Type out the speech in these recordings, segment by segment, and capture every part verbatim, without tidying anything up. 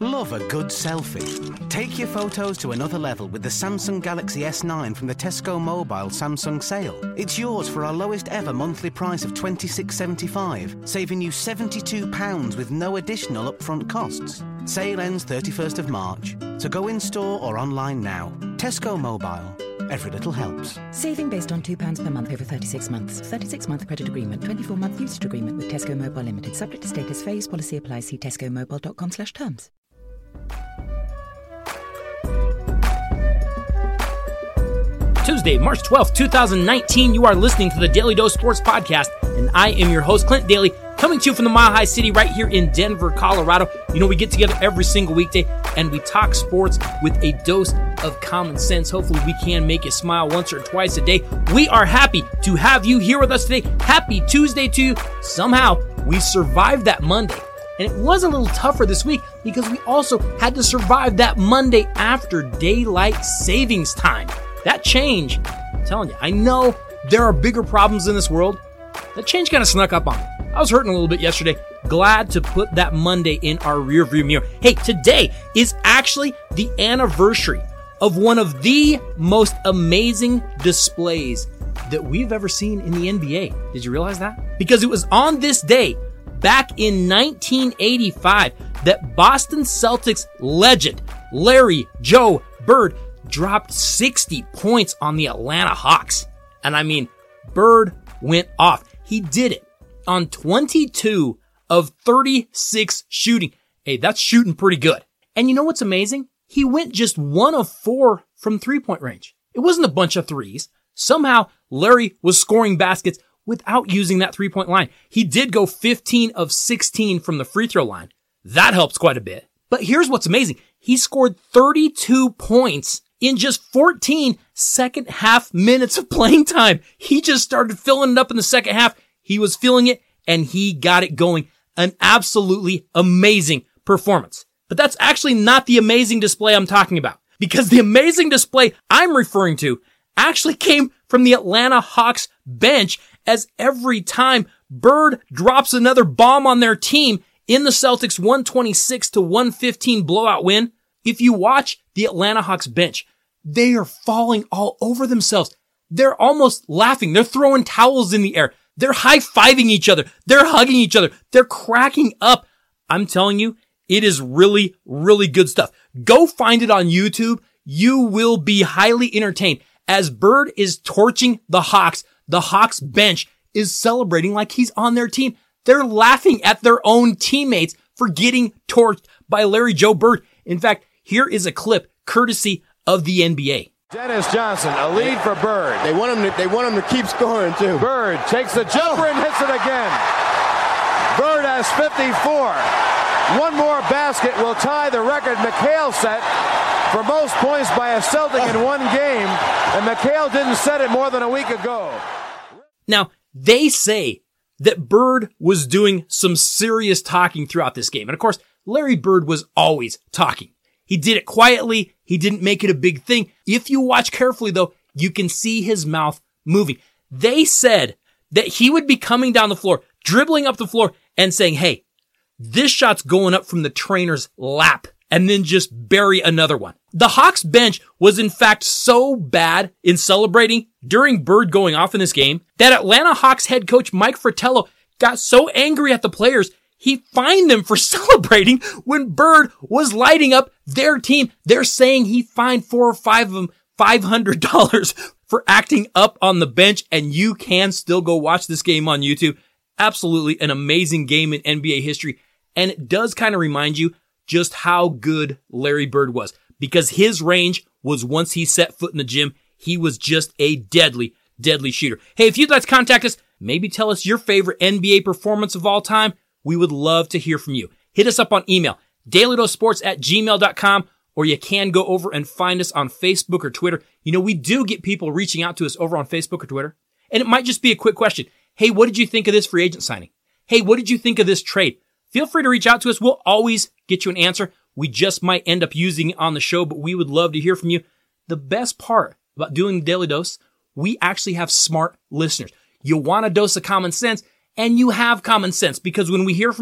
Love a good selfie? Take your photos to another level with the Samsung Galaxy S nine from the Tesco Mobile Samsung sale. It's yours for our lowest ever monthly price of twenty-six seventy-five, saving you seventy-two pounds with no additional upfront costs. Sale ends thirty-first of March, so go in store or online now. Tesco Mobile. Every little helps. Saving based on two pounds per month over thirty-six months. thirty-six month credit agreement. twenty-four month usage agreement with Tesco Mobile Limited. Subject to status. Phase policy applies. See tesco mobile dot com slash terms. Tuesday, March twelfth, twenty nineteen. You are listening to the Daily Dose Sports Podcast, and I am your host, Clint Daly, coming to you from the Mile High City right here in Denver, Colorado. You know, we get together every single weekday, and we talk sports with a dose of common sense. Hopefully, we can make you smile once or twice a day. We are happy to have you here with us today. Happy Tuesday to you. Somehow, we survived that Monday. And it was a little tougher this week because we also had to survive that Monday after daylight savings time. That change, I'm telling you, I know there are bigger problems in this world. That change kind of snuck up on me. I was hurting a little bit yesterday. Glad to put that Monday in our rearview mirror. Hey, today is actually the anniversary of one of the most amazing displays that we've ever seen in the N B A. Did you realize that? Because it was on this day, back in nineteen eighty-five, that Boston Celtics legend Larry Joe Bird dropped sixty points on the Atlanta Hawks. And I mean, Bird went off. He did it on twenty-two of thirty-six shooting. Hey, that's shooting pretty good. And you know what's amazing? He went just one of four from three-point range. It wasn't a bunch of threes. Somehow, Larry was scoring baskets without using that three-point line. He did go fifteen of sixteen from the free throw line. That helps quite a bit. But here's what's amazing. He scored thirty-two points in just fourteen second half minutes of playing time. He just started filling it up in the second half. He was feeling it, and he got it going. An absolutely amazing performance. But that's actually not the amazing display I'm talking about, because the amazing display I'm referring to actually came from the Atlanta Hawks bench, as every time Bird drops another bomb on their team in the Celtics' one twenty-six to one fifteen blowout win, if you watch the Atlanta Hawks bench, they are falling all over themselves. They're almost laughing. They're throwing towels in the air. They're high-fiving each other. They're hugging each other. They're cracking up. I'm telling you, it is really, really good stuff. Go find it on YouTube. You will be highly entertained. As Bird is torching the Hawks, the Hawks bench is celebrating like he's on their team. They're laughing at their own teammates for getting torched by Larry Joe Bird. In fact, here is a clip courtesy of the N B A. Dennis Johnson, a lead for Bird. They want him to, they want him to keep scoring, too. Bird takes the jumper and hits it again. Bird has fifty-four. One more basket will tie the record McHale set for most points by a Celtic in one game, and McHale didn't set it more than a week ago. Now, they say that Bird was doing some serious talking throughout this game. And of course, Larry Bird was always talking. He did it quietly. He didn't make it a big thing. If you watch carefully, though, you can see his mouth moving. They said that he would be coming down the floor, dribbling up the floor, and saying, hey, this shot's going up from the trainer's lap, and then just bury another one. The Hawks bench was in fact so bad in celebrating during Bird going off in this game that Atlanta Hawks head coach Mike Fratello got so angry at the players, he fined them for celebrating when Bird was lighting up their team. They're saying he fined four or five of them five hundred dollars for acting up on the bench, and you can still go watch this game on YouTube. Absolutely an amazing game in N B A history, and it does kind of remind you just how good Larry Bird was, because his range was, once he set foot in the gym, he was just a deadly, deadly shooter. Hey, if you'd like to contact us, maybe tell us your favorite N B A performance of all time, we would love to hear from you. Hit us up on email, dailydosesports at gmail dot com, or you can go over and find us on Facebook or Twitter. You know, we do get people reaching out to us over on Facebook or Twitter, and it might just be a quick question. Hey, what did you think of this free agent signing? Hey, what did you think of this trade? Feel free to reach out to us. We'll always get you an answer. We just might end up using it on the show, but we would love to hear from you. The best part about doing the Daily Dose, we actually have smart listeners. You want a dose of common sense, and you have common sense, because when we hear from you,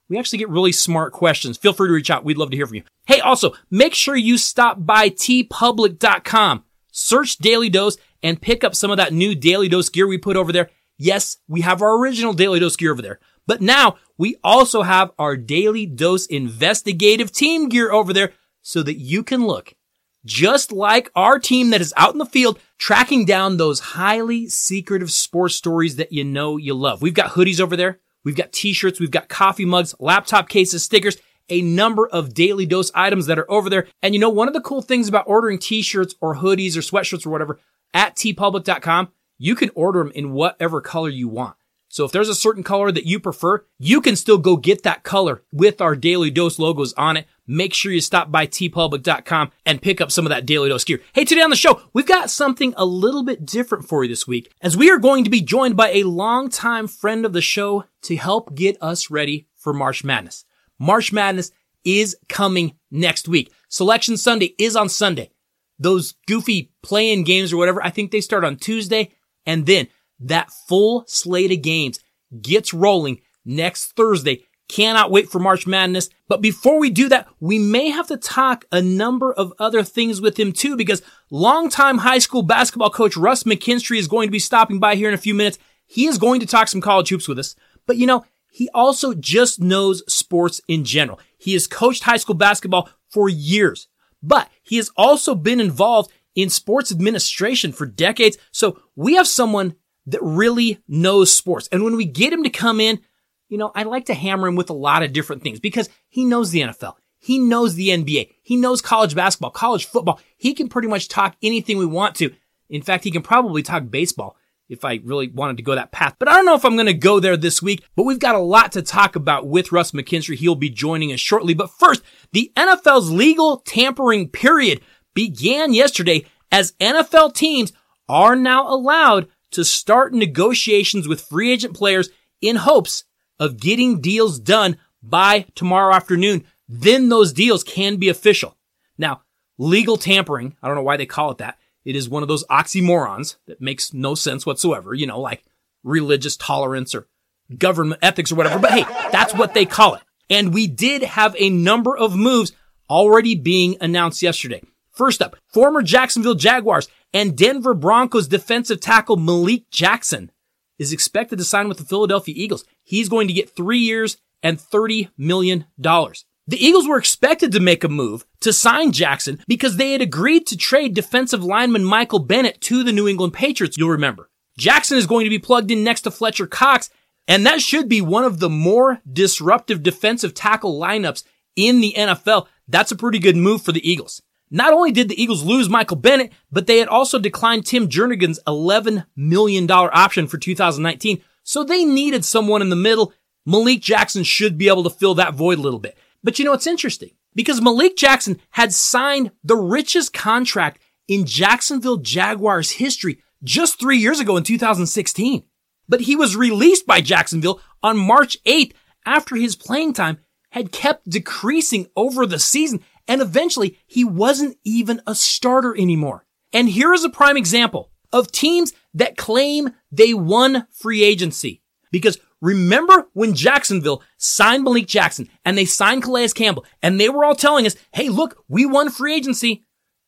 We actually get really smart questions. Feel free to reach out. We'd love to hear from you. Hey, also, make sure you stop by t public dot com. Search Daily Dose and pick up some of that new Daily Dose gear we put over there. Yes, we have our original Daily Dose gear over there, but now we also have our Daily Dose investigative team gear over there so that you can look just like our team that is out in the field tracking down those highly secretive sports stories that you know you love. We've got hoodies over there. We've got t-shirts. We've got coffee mugs, laptop cases, stickers, a number of Daily Dose items that are over there. And you know, one of the cool things about ordering t-shirts or hoodies or sweatshirts or whatever at t public dot com, you can order them in whatever color you want. So if there's a certain color that you prefer, you can still go get that color with our Daily Dose logos on it. Make sure you stop by t public dot com and pick up some of that Daily Dose gear. Hey, today on the show, we've got something a little bit different for you this week, as we are going to be joined by a longtime friend of the show to help get us ready for March Madness. March Madness is coming next week. Selection Sunday is on Sunday. Those goofy play-in games or whatever, I think they start on Tuesday, and then that full slate of games gets rolling next Thursday. Cannot wait for March Madness. But before we do that, we may have to talk a number of other things with him too, because longtime high school basketball coach Russ McKinstry is going to be stopping by here in a few minutes. He is going to talk some college hoops with us. But you know, he also just knows sports in general. He has coached high school basketball for years, but he has also been involved in sports administration for decades. So we have someone that really knows sports. And when we get him to come in, you know, I like to hammer him with a lot of different things because he knows the N F L. He knows the N B A. He knows college basketball, college football. He can pretty much talk anything we want to. In fact, he can probably talk baseball if I really wanted to go that path. But I don't know if I'm going to go there this week, but we've got a lot to talk about with Russ McKinstry. He'll be joining us shortly. But first, the N F L's legal tampering period began yesterday as N F L teams are now allowed to start negotiations with free agent players in hopes of getting deals done by tomorrow afternoon. Then those deals can be official. Now, legal tampering, I don't know why they call it that. It is one of those oxymorons that makes no sense whatsoever, you know, like religious tolerance or government ethics or whatever. But hey, that's what they call it. And we did have a number of moves already being announced yesterday. First up, former Jacksonville Jaguars and Denver Broncos defensive tackle Malik Jackson is expected to sign with the Philadelphia Eagles. He's going to get three years and thirty million dollars. The Eagles were expected to make a move to sign Jackson because they had agreed to trade defensive lineman Michael Bennett to the New England Patriots, you'll remember. Jackson is going to be plugged in next to Fletcher Cox, and that should be one of the more disruptive defensive tackle lineups in the N F L. That's a pretty good move for the Eagles. Not only did the Eagles lose Michael Bennett, but they had also declined Tim Jernigan's eleven million dollars option for two thousand nineteen, so they needed someone in the middle. Malik Jackson should be able to fill that void a little bit. But you know, it's interesting because Malik Jackson had signed the richest contract in Jacksonville Jaguars history just three years ago in two thousand sixteen. But he was released by Jacksonville on March eighth after his playing time had kept decreasing over the season, and eventually he wasn't even a starter anymore. And here is a prime example of teams that claim they won free agency. Because remember when Jacksonville signed Malik Jackson and they signed Calais Campbell and they were all telling us, hey, look, we won free agency.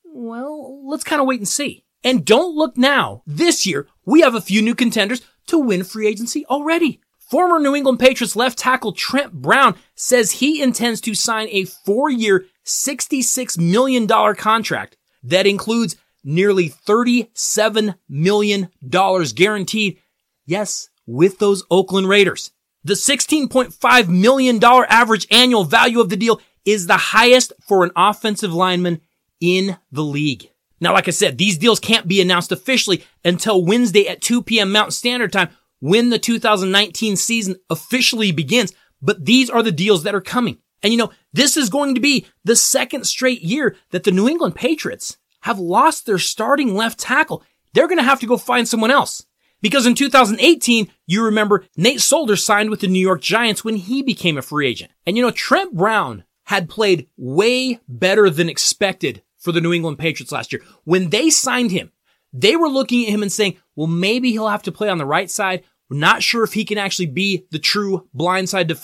Well, let's kind of wait and see. And don't look now. This year, we have a few new contenders to win free agency already. Former New England Patriots left tackle Trent Brown says he intends to sign a four-year, sixty-six million dollars contract that includes nearly thirty-seven million dollars guaranteed. Yes, with those Oakland Raiders. The sixteen point five million dollars average annual value of the deal is the highest for an offensive lineman in the league. Now, like I said, these deals can't be announced officially until Wednesday at two p.m. Mountain Standard Time when the two thousand nineteen season officially begins. But these are the deals that are coming. And you know, this is going to be the second straight year that the New England Patriots have lost their starting left tackle. They're going to have to go find someone else. Because in two thousand eighteen, you remember Nate Solder signed with the New York Giants when he became a free agent. And you know, Trent Brown had played way better than expected for the New England Patriots last year. When they signed him, they were looking at him and saying, well, maybe he'll have to play on the right side. We're not sure if he can actually be the true blindside defender.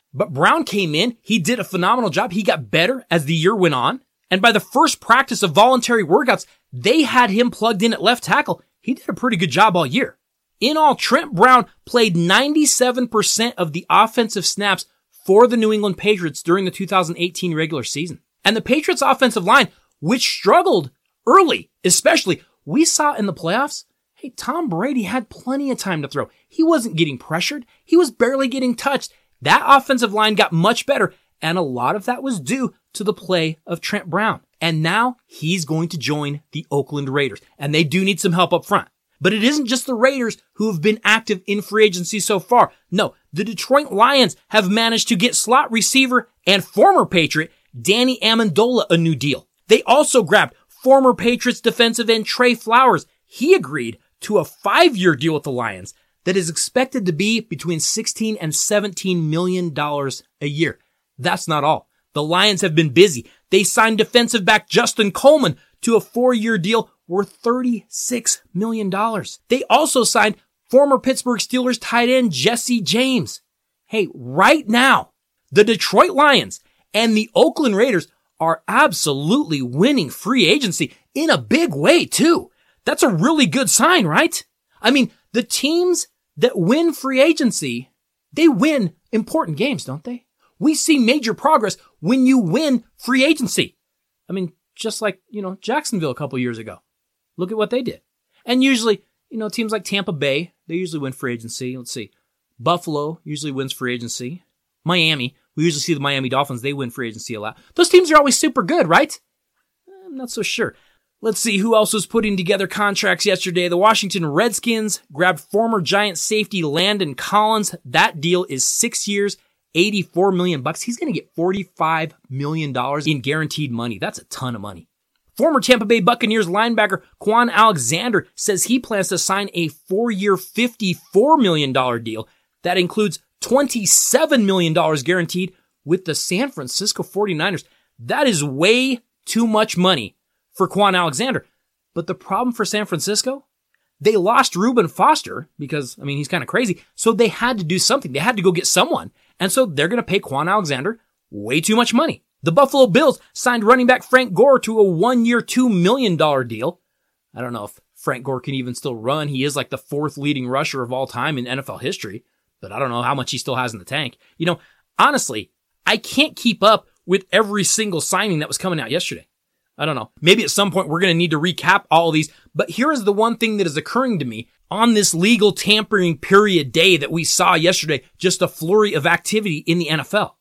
But Brown came in, he did a phenomenal job. He got better as the year went on. And by the first practice of voluntary workouts, they had him plugged in at left tackle. He did a pretty good job all year. In all, Trent Brown played ninety-seven percent of the offensive snaps for the New England Patriots during the two thousand eighteen regular season. And the Patriots offensive line, which struggled early, especially, we saw in the playoffs, hey, Tom Brady had plenty of time to throw. He wasn't getting pressured. He was barely getting touched. That offensive line got much better, and a lot of that was due to the play of Trent Brown. And now he's going to join the Oakland Raiders, and they do need some help up front. But it isn't just the Raiders who have been active in free agency so far. No, the Detroit Lions have managed to get slot receiver and former Patriot Danny Amendola a new deal. They also grabbed former Patriots defensive end Trey Flowers. He agreed to a five-year deal with the Lions that is expected to be between sixteen and seventeen million dollars a year. That's not all. The Lions have been busy. They signed defensive back Justin Coleman to a four-year deal worth thirty-six million dollars. They also signed former Pittsburgh Steelers tight end Jesse James. Hey, right now, the Detroit Lions and the Oakland Raiders are absolutely winning free agency in a big way, too. That's a really good sign, right? I mean, the teams that win free agency, they win important games, don't they? We see major progress when you win free agency. I mean, just like, you know, Jacksonville a couple years ago. Look at what they did. And usually, you know, teams like Tampa Bay, they usually win free agency. Let's see. Buffalo usually wins free agency. Miami, we usually see the Miami Dolphins, they win free agency a lot. Those teams are always super good, right? I'm not so sure. Let's see who else was putting together contracts yesterday. The Washington Redskins grabbed former Giant safety Landon Collins. That deal is six years, eighty-four million bucks. He's going to get forty-five million dollars in guaranteed money. That's a ton of money. Former Tampa Bay Buccaneers linebacker Quan Alexander says he plans to sign a four-year, fifty-four million dollars deal that includes twenty-seven million dollars guaranteed with the San Francisco forty-niners. That is way too much money for Quan Alexander. But the problem for San Francisco, they lost Reuben Foster because, I mean, he's kind of crazy. So they had to do something. They had to go get someone. And so they're going to pay Quan Alexander way too much money. The Buffalo Bills signed running back Frank Gore to a one-year, two million dollars deal. I don't know if Frank Gore can even still run. He is like the fourth leading rusher of all time in N F L history. But I don't know how much he still has in the tank. You know, honestly, I can't keep up with every single signing that was coming out yesterday. I don't know. Maybe at some point we're going to need to recap all of these. But here is the one thing that is occurring to me on this legal tampering period day that we saw yesterday. Just a flurry of activity in the N F L.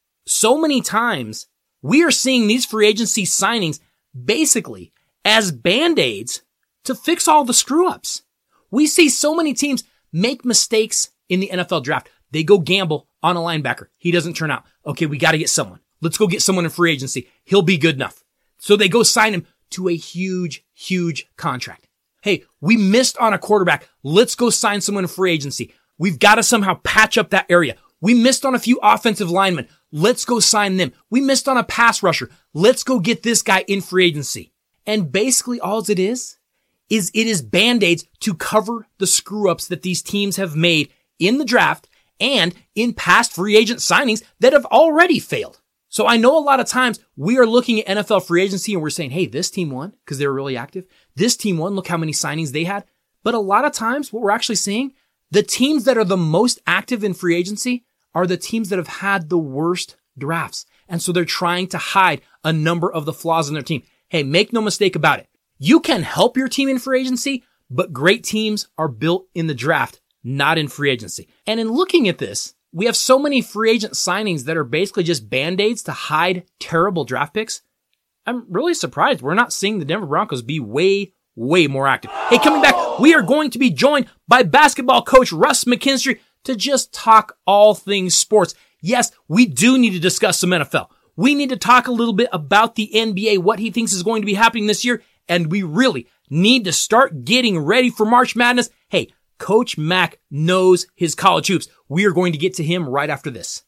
So many times we are seeing these free agency signings basically as band-aids to fix all the screw-ups. We see so many teams make mistakes in the N F L draft. They go gamble on a linebacker. He doesn't turn out. Okay, we got to get someone. Let's go get someone in free agency. He'll be good enough. So they go sign him to a huge, huge contract. Hey, we missed on a quarterback. Let's go sign someone in free agency. We've got to somehow patch up that area. We missed on a few offensive linemen. Let's go sign them. We missed on a pass rusher. Let's go get this guy in free agency. And basically all it is, is it is band-aids to cover the screw-ups that these teams have made in the draft and in past free agent signings that have already failed. So I know a lot of times we are looking at N F L free agency and we're saying, hey, this team won because they were really active. This team won. Look how many signings they had. But a lot of times what we're actually seeing, the teams that are the most active in free agency are the teams that have had the worst drafts. And so they're trying to hide a number of the flaws in their team. Hey, make no mistake about it. You can help your team in free agency, but great teams are built in the draft, not in free agency. And in looking at this, we have so many free agent signings that are basically just band-aids to hide terrible draft picks. I'm really surprised we're not seeing the Denver Broncos be way, way more active. Hey, coming back, we are going to be joined by basketball coach Russ McKinstry to just talk all things sports. Yes, we do need to discuss some N F L. We need to talk a little bit about the N B A, what he thinks is going to be happening this year, and we really need to start getting ready for March Madness. Hey, Coach Mack knows his college hoops. We are going to get to him right after this.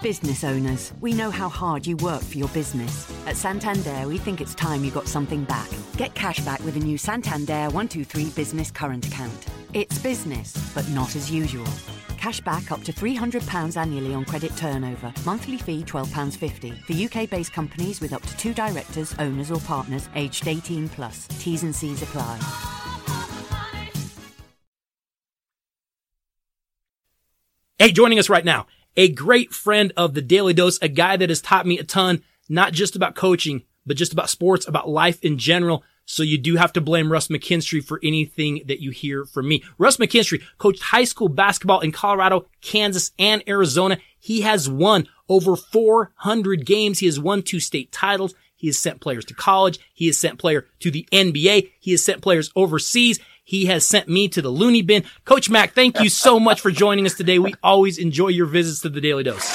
Business owners, we know how hard you work for your business. At Santander, we think it's time you got something back. Get cash back with a new Santander one two three Business Current Account. It's business, but not as usual. Cash back up to three hundred pounds annually on credit turnover. Monthly fee twelve pounds fifty. For U K-based companies with up to two directors, owners or partners aged eighteen plus. T's and C's apply. Hey, joining us right now, a great friend of the Daily Dose, a guy that has taught me a ton, not just about coaching, but just about sports, about life in general. So you do have to blame Russ McKinstry for anything that you hear from me. Russ McKinstry coached high school basketball in Colorado, Kansas, and Arizona. He has won over four hundred games. He has won two state titles. He has sent players to college. He has sent players to the N B A. He has sent players overseas. He has sent me to the loony bin. Coach Mack, thank you so much for joining us today. We always enjoy your visits to the Daily Dose.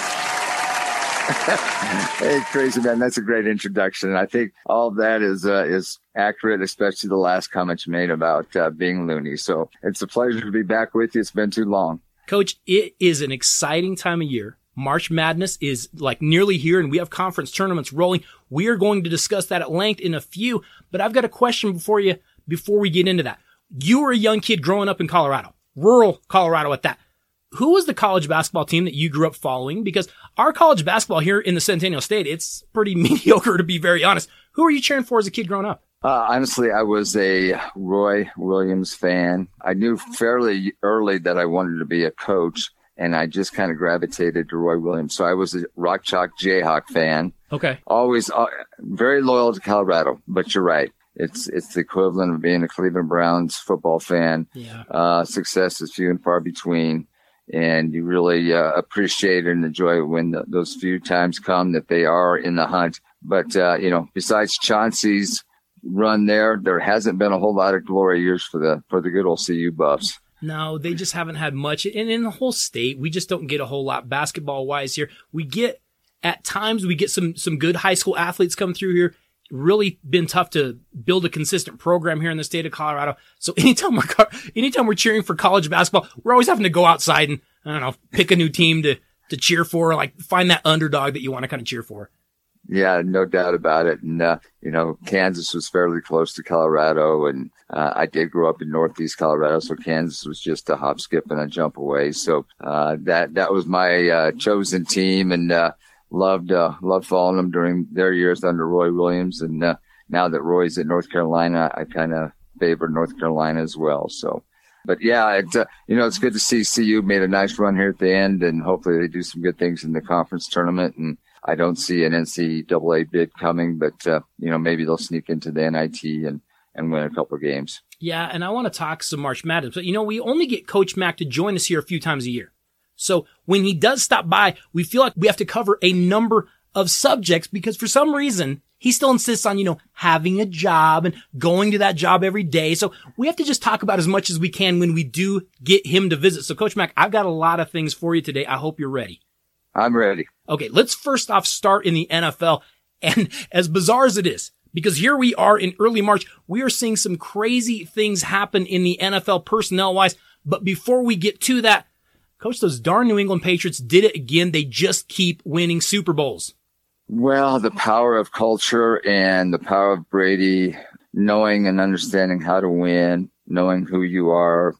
Hey, crazy man, that's a great introduction. I think all of that is uh, is accurate, especially the last comment you made about uh, being loony. So it's a pleasure to be back with you. It's been too long. Coach, it is an exciting time of year. March Madness is like nearly here, and we have conference tournaments rolling. We are going to discuss that at length in a few, but I've got a question before you before we get into that. You were a young kid growing up in Colorado, rural Colorado at that. Who was the college basketball team that you grew up following? Because our college basketball here in the Centennial State, it's pretty mediocre, to be very honest. Who were you cheering for as a kid growing up? Uh, honestly, I was a Roy Williams fan. I knew fairly early that I wanted to be a coach, and I just kind of gravitated to Roy Williams. So I was a Rock Chalk Jayhawk fan. Okay. Always uh, very loyal to Colorado, but you're right. It's it's the equivalent of being a Cleveland Browns football fan. Yeah. Uh, success is few and far between, and you really uh, appreciate and enjoy when the, those few times come that they are in the hunt. But, uh, you know, besides Chauncey's run there, there hasn't been a whole lot of glory years for the for the good old C U Buffs. No, they just haven't had much. And in the whole state, we just don't get a whole lot basketball-wise here. We get, at times, we get some some good high school athletes come through here. Really been tough to build a consistent program here in the state of Colorado. So anytime we're, anytime we're cheering for college basketball, we're always having to go outside and, I don't know, pick a new team to, to cheer for, like find that underdog that you want to kind of cheer for. Yeah, no doubt about it. And, uh, you know, Kansas was fairly close to Colorado, and uh, I did grow up in Northeast Colorado, so Kansas was just a hop, skip, and a jump away. So uh, that that was my uh, chosen team, and uh, loved uh, loved following them during their years under Roy Williams. And uh, now that Roy's at North Carolina, I kind of favor North Carolina as well. So, but yeah, it, uh, you know, it's good to see C U made a nice run here at the end, and hopefully they do some good things in the conference tournament. And I don't see an N C double A bid coming, but, uh, you know, maybe they'll sneak into the N I T and, and win a couple of games. Yeah, and I want to talk some March Madness. But, you know, we only get Coach Mack to join us here a few times a year. So when he does stop by, we feel like we have to cover a number of subjects because for some reason, he still insists on, you know, having a job and going to that job every day. So we have to just talk about as much as we can when we do get him to visit. So Coach Mack, I've got a lot of things for you today. I hope you're ready. I'm ready. Okay, let's first off start in the N F L. And as bizarre as it is, because here we are in early March, we are seeing some crazy things happen in the N F L personnel-wise. But before we get to that, Coach, those darn New England Patriots did it again. They just keep winning Super Bowls. Well, the power of culture and the power of Brady, knowing and understanding how to win, knowing who you are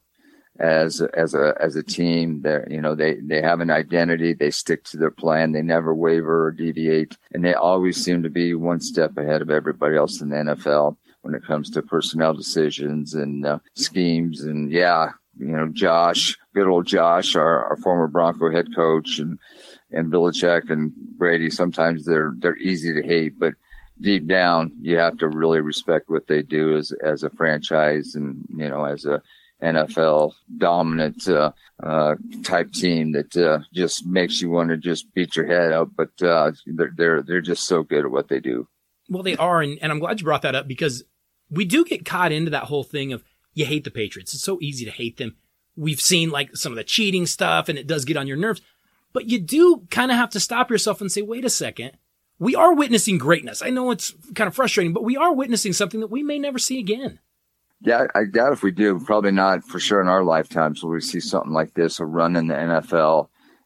as as a as a team. They you know they they have an identity. They stick to their plan. They never waver or deviate, and they always seem to be one step ahead of everybody else in the N F L when it comes to personnel decisions and uh, schemes. And yeah. You know, Josh, good old Josh, our, our former Bronco head coach, and, and Belichick and Brady, sometimes they're, they're easy to hate, but deep down, you have to really respect what they do as, as a franchise and, you know, as a N F L dominant, uh, uh, type team that, uh, just makes you want to just beat your head up. But, uh, they're, they're, they're just so good at what they do. Well, they are. And, and I'm glad you brought that up because we do get caught into that whole thing of, you hate the Patriots. It's so easy to hate them. We've seen like some of the cheating stuff and it does get on your nerves, but you do kind of have to stop yourself and say, wait a second. We are witnessing greatness. I know it's kind of frustrating, but we are witnessing something that we may never see again. Yeah, I doubt if we do. Probably not for sure in our lifetimes will we see something like this, a run in the N F L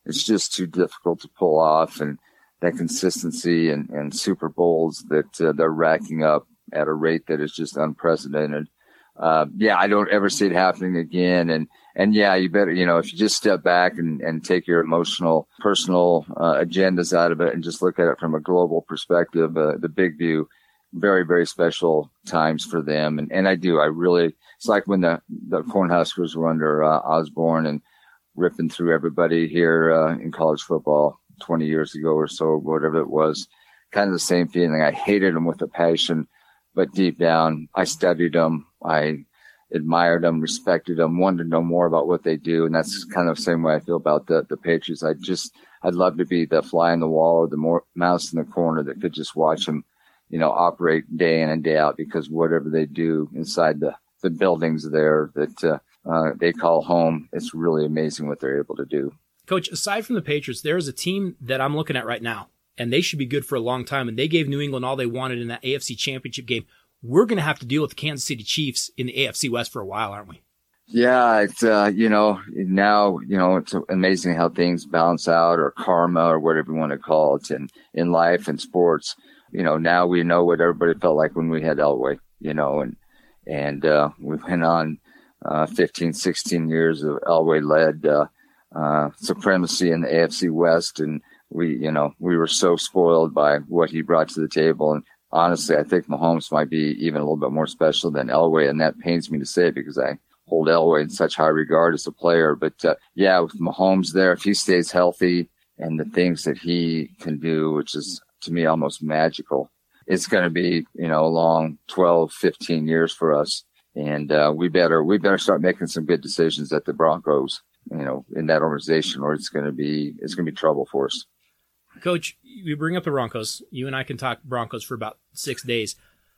it's just too difficult to pull off. And that consistency and, and Super Bowls that uh, they're racking up at a rate that is just unprecedented. Uh, yeah, I don't ever see it happening again. And, and yeah, you better, you know, if you just step back and, and take your emotional, personal uh, agendas out of it and just look at it from a global perspective, uh, the big view, very, very special times for them. And, and I do, I really, it's like when the, the Cornhuskers were under uh, Osborne and ripping through everybody here uh, in college football twenty years ago or so, whatever it was, kind of the same feeling. I hated them with a passion, but deep down, I studied them. I admired them, respected them, wanted to know more about what they do. And that's kind of the same way I feel about the, the Patriots. I just, I'd love to be the fly in the wall or the more mouse in the corner that could just watch them, you know, operate day in and day out, because whatever they do inside the, the buildings there that uh, uh, they call home, it's really amazing what they're able to do. Coach, aside from the Patriots, there is a team that I'm looking at right now, and they should be good for a long time, and they gave New England all they wanted in that A F C Championship game. We're going to have to deal with the Kansas City Chiefs in the A F C West for a while, aren't we? Yeah, it's, uh, you know, now, you know, it's amazing how things balance out, or karma, or whatever you want to call it, in, in life and sports. You know, now we know what everybody felt like when we had Elway, you know, and, and, uh, we went on, uh, fifteen, sixteen years of Elway-led, uh, uh, supremacy in the A F C West. And we, you know, we were so spoiled by what he brought to the table. And honestly, I think Mahomes might be even a little bit more special than Elway. And that pains me to say because I hold Elway in such high regard as a player. But, uh, yeah, with Mahomes there, if he stays healthy and the things that he can do, which is to me almost magical, it's going to be, you know, a long twelve, fifteen years for us. And, uh, we better, we better start making some good decisions at the Broncos, you know, in that organization, or it's going to be, it's going to be trouble for us. Coach, you bring up the Broncos. You and I can talk Broncos for about six days.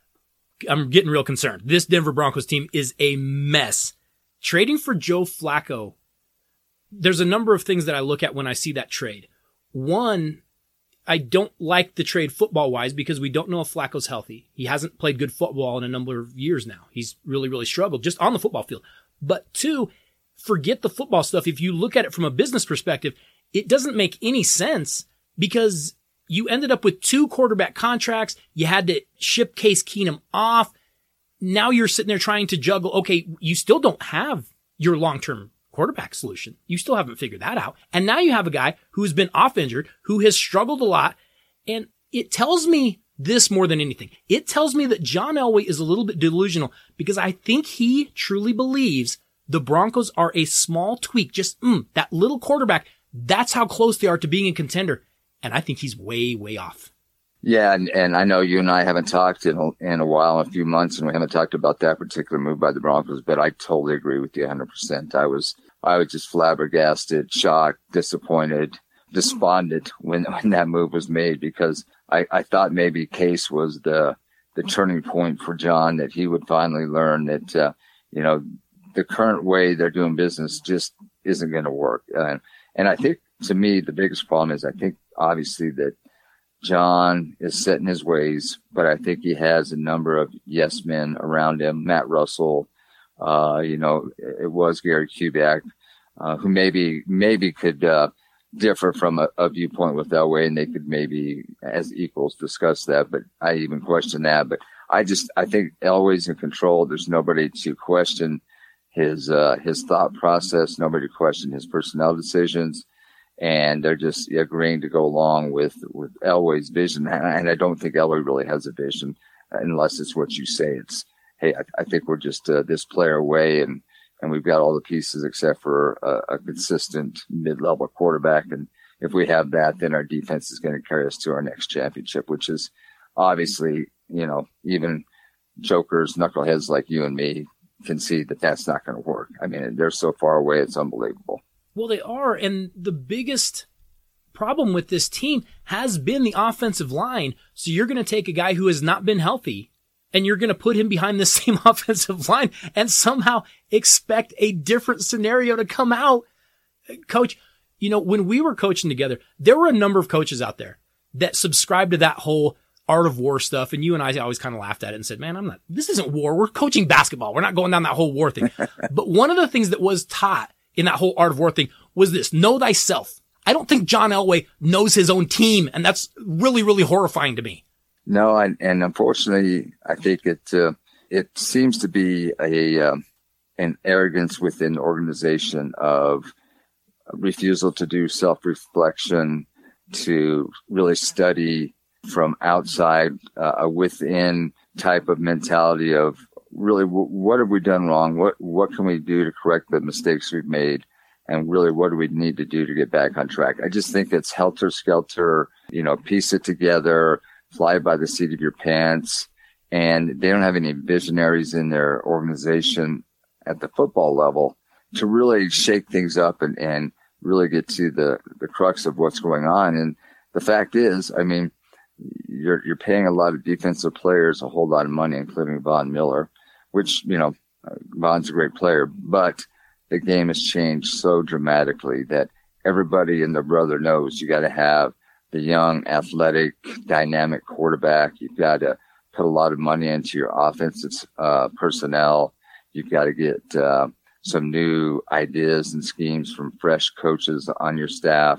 I'm getting real concerned. This Denver Broncos team is a mess. Trading for Joe Flacco, there's a number of things that I look at when I see that trade. One, I don't like the trade football-wise because we don't know if Flacco's healthy. He hasn't played good football in a number of years now. He's really, really struggled just on the football field. But two, forget the football stuff. If you look at it from a business perspective, it doesn't make any sense because you ended up with two quarterback contracts. You had to ship Case Keenum off. Now you're sitting there trying to juggle. Okay, you still don't have your long-term quarterback solution. You still haven't figured that out. And now you have a guy who's been off injured, who has struggled a lot. And it tells me this more than anything. It tells me that John Elway is a little bit delusional because I think he truly believes the Broncos are a small tweak, just mm, that little quarterback. That's how close they are to being a contender. And I think he's way, way off. Yeah, and, and I know you and I haven't talked in a, in a while, in a few months, and we haven't talked about that particular move by the Broncos, but I totally agree with you one hundred percent. I was I was just flabbergasted, shocked, disappointed, despondent when, when that move was made, because I, I thought maybe Case was the the turning point for John, that he would finally learn that, uh, you know, the current way they're doing business just isn't going to work. Uh, and I think, to me, the biggest problem is I think, obviously, that John is set in his ways, but I think he has a number of yes men around him. Matt Russell, uh, you know, it was Gary Kubiak, uh, who maybe, maybe could, uh, differ from a, a viewpoint with Elway, and they could maybe as equals discuss that, but I even question that. But I just, I think Elway's in control. There's nobody to question his, uh, his thought process, nobody to question his personnel decisions. And they're just agreeing to go along with, with Elway's vision. And I don't think Elway really has a vision unless it's what you say. It's, hey, I, I think we're just uh, this player away, and, and we've got all the pieces except for a, a consistent mid-level quarterback. And if we have that, then our defense is going to carry us to our next championship, which is obviously, you know, even jokers, knuckleheads like you and me can see that that's not going to work. I mean, they're so far away, it's unbelievable. Well, they are, and the biggest problem with this team has been the offensive line. So you're going to take a guy who has not been healthy, and you're going to put him behind the same offensive line and somehow expect a different scenario to come out. Coach, you know, when we were coaching together, there were a number of coaches out there that subscribed to that whole art of war stuff. And you and I always kind of laughed at it and said, man, I'm not, this isn't war. We're coaching basketball. We're not going down that whole war thing. But one of the things that was taught in that whole art of war thing was this: know thyself. I don't think John Elway knows his own team, and that's really, really horrifying to me. No, and, and unfortunately, I think it uh, it seems to be a um, an arrogance within the organization of refusal to do self-reflection, to really study from outside, uh, a within type of mentality of really w- what have we done wrong? What what can we do to correct the mistakes we've made? And really, what do we need to do to get back on track? I just think it's helter-skelter, you know, piece it together, fly by the seat of your pants. And they don't have any visionaries in their organization at the football level to really shake things up and, and really get to the, the crux of what's going on. And the fact is, I mean, you're, you're paying a lot of defensive players a whole lot of money, including Von Miller, which, you know, Von's a great player, but the game has changed so dramatically that everybody and their brother knows you got to have the young, athletic, dynamic quarterback. You've got to put a lot of money into your offensive uh, personnel. You've got to get uh, some new ideas and schemes from fresh coaches on your staff.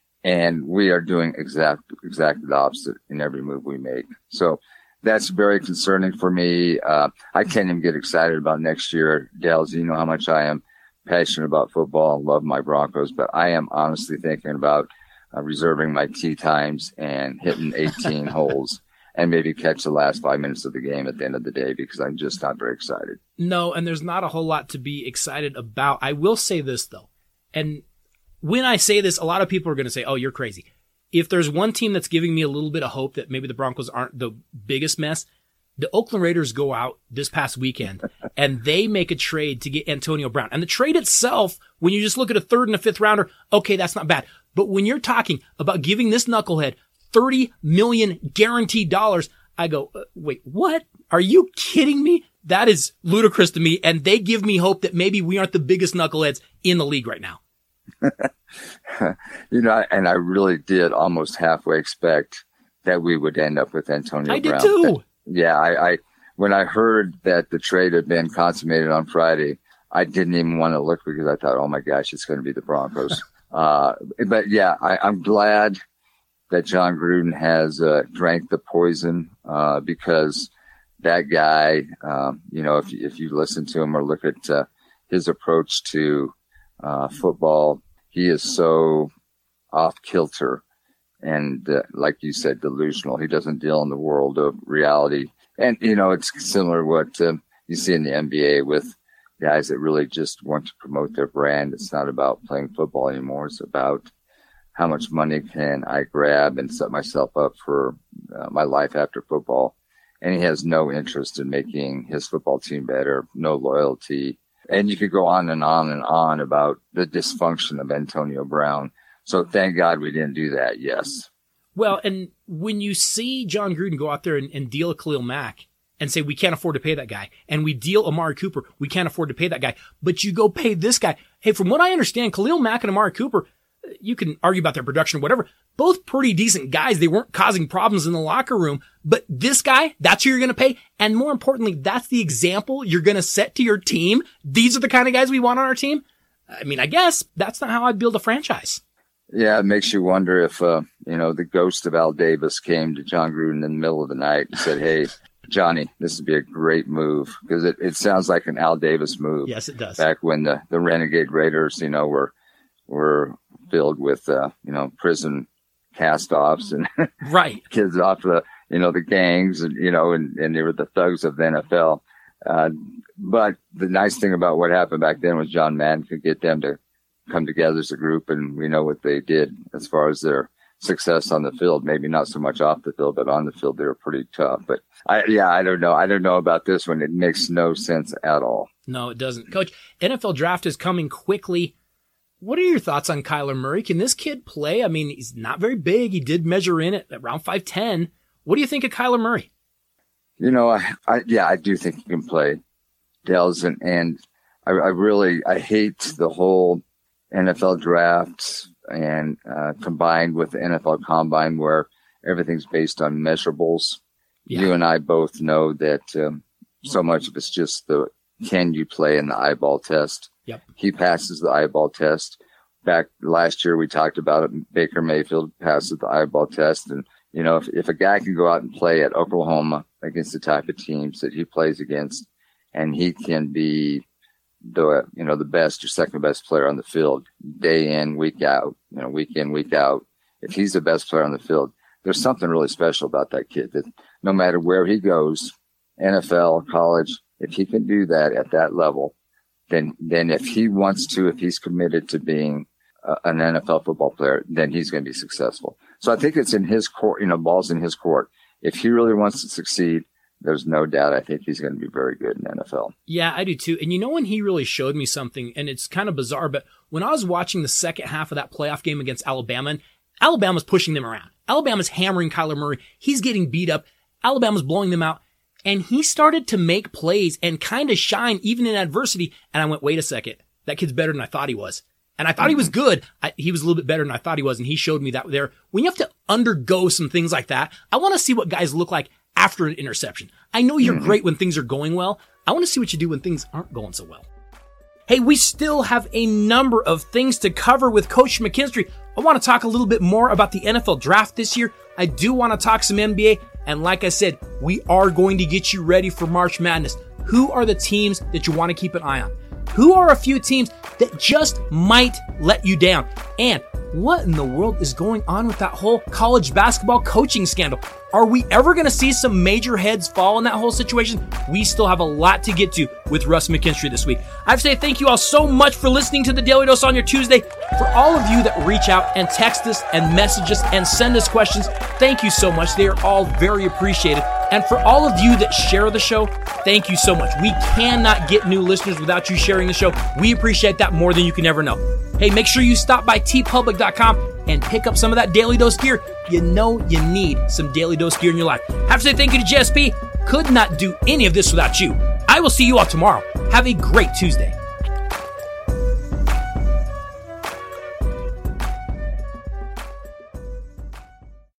And we are doing exact, exactly the opposite in every move we make. So that's very concerning for me. Uh, I can't even get excited about next year. Dales, you know how much I am passionate about football and love my Broncos, but I am honestly thinking about uh, reserving my tee times and hitting eighteen holes and maybe catch the last five minutes of the game at the end of the day because I'm just not very excited. No, and there's not a whole lot to be excited about. I will say this, though, and when I say this, a lot of people are going to say, oh, you're crazy. If there's one team that's giving me a little bit of hope that maybe the Broncos aren't the biggest mess, the Oakland Raiders go out this past weekend and they make a trade to get Antonio Brown. And the trade itself, when you just look at a third and a fifth rounder, okay, that's not bad. But when you're talking about giving this knucklehead thirty million guaranteed dollars, I go, uh, wait, what? Are you kidding me? That is ludicrous to me. And they give me hope that maybe we aren't the biggest knuckleheads in the league right now. You know, and I really did almost halfway expect that we would end up with Antonio I Brown. did too. Yeah, I, I when I heard that the trade had been consummated on Friday, I didn't even want to look because I thought, oh my gosh, it's going to be the Broncos. uh, but yeah, I, I'm glad that John Gruden has uh, drank the poison uh, because that guy, um, you know, if if you listen to him or look at uh, his approach to uh, football, he is so off kilter. And uh, like you said, delusional. He doesn't deal in the world of reality. And, you know, it's similar to what um, you see in the N B A with guys that really just want to promote their brand. It's not about playing football anymore. It's about how much money can I grab and set myself up for uh, my life after football. And he has no interest in making his football team better, no loyalty. And you could go on and on and on about the dysfunction of Antonio Brown. So thank God we didn't do that, yes. Well, and when you see John Gruden go out there and, and deal a Khalil Mack and say, we can't afford to pay that guy, and we deal Amari Cooper, we can't afford to pay that guy, but you go pay this guy. Hey, from what I understand, Khalil Mack and Amari Cooper, you can argue about their production or whatever, both pretty decent guys. They weren't causing problems in the locker room, but this guy, that's who you're going to pay. And more importantly, that's the example you're going to set to your team. These are the kind of guys we want on our team. I mean, I guess that's not how I'd build a franchise. Yeah, it makes you wonder if, uh, you know, the ghost of Al Davis came to John Gruden in the middle of the night and said, hey, Johnny, this would be a great move, because it, it sounds like an Al Davis move. Yes, it does. Back when the, the Renegade Raiders, you know, were were filled with, uh, you know, prison cast-offs and right kids off the, you know, the gangs, and, you know, and, and they were the thugs of the N F L. Uh, but the nice thing about what happened back then was John Madden could get them to come together as a group, and we know what they did as far as their success on the field. Maybe not so much off the field, but on the field they were pretty tough. But I, yeah, I don't know. I don't know about this one. It makes no sense at all. No, it doesn't. Coach, N F L draft is coming quickly. What are your thoughts on Kyler Murray? Can this kid play? I mean, he's not very big. He did measure in at around five ten. What do you think of Kyler Murray? You know, I, I yeah, I do think he can play, Dales, and, and I, I really, I hate the whole N F L drafts and uh, combined with the N F L Combine where everything's based on measurables. Yeah. You and I both know that um, so much of it's just the can you play in the eyeball test. Yep. He passes the eyeball test. back last year, we talked about it. Baker Mayfield passes the eyeball test. And, you know, if, if a guy can go out and play at Oklahoma against the type of teams that he plays against, and he can be the, you know, the best or second best player on the field day in, week out, you know, week in, week out. If he's the best player on the field, there's something really special about that kid that no matter where he goes, N F L, college, if he can do that at that level, then, then if he wants to, if he's committed to being uh, an N F L football player, then he's going to be successful. So I think it's in his court, you know, ball's in his court. If he really wants to succeed, there's no doubt I think he's going to be very good in the N F L. Yeah, I do too. And you know when he really showed me something, and it's kind of bizarre, but when I was watching the second half of that playoff game against Alabama, and Alabama's pushing them around. Alabama's hammering Kyler Murray. He's getting beat up. Alabama's blowing them out. And he started to make plays and kind of shine even in adversity. And I went, wait a second. That kid's better than I thought he was. And I thought mm-hmm. he was good. I, he was a little bit better than I thought he was. And he showed me that there. When you have to undergo some things like that, I want to see what guys look like after an interception. I know you're mm-hmm. great when things are going well. I want to see what you do when things aren't going so well. Hey, we still have a number of things to cover with Coach McKinstry. I want to talk a little bit more about the N F L draft this year. I do want to talk some N B A. And like I said, we are going to get you ready for March Madness. Who are the teams that you want to keep an eye on? Who are a few teams that just might let you down? And what in the world is going on with that whole college basketball coaching scandal? Are we ever going to see some major heads fall in that whole situation? We still have a lot to get to with Russ McKinstry this week. I have to say thank you all so much for listening to the Daily Dose on your Tuesday. For all of you that reach out and text us and message us and send us questions, thank you so much. They are all very appreciated. And for all of you that share the show, thank you so much. We cannot get new listeners without you sharing the show. We appreciate that more than you can ever know. Hey, make sure you stop by t public dot com and pick up some of that Daily Dose gear. You know you need some Daily Dose gear in your life. I have to say thank you to J S P. Could not do any of this without you. I will see you all tomorrow. Have a great Tuesday.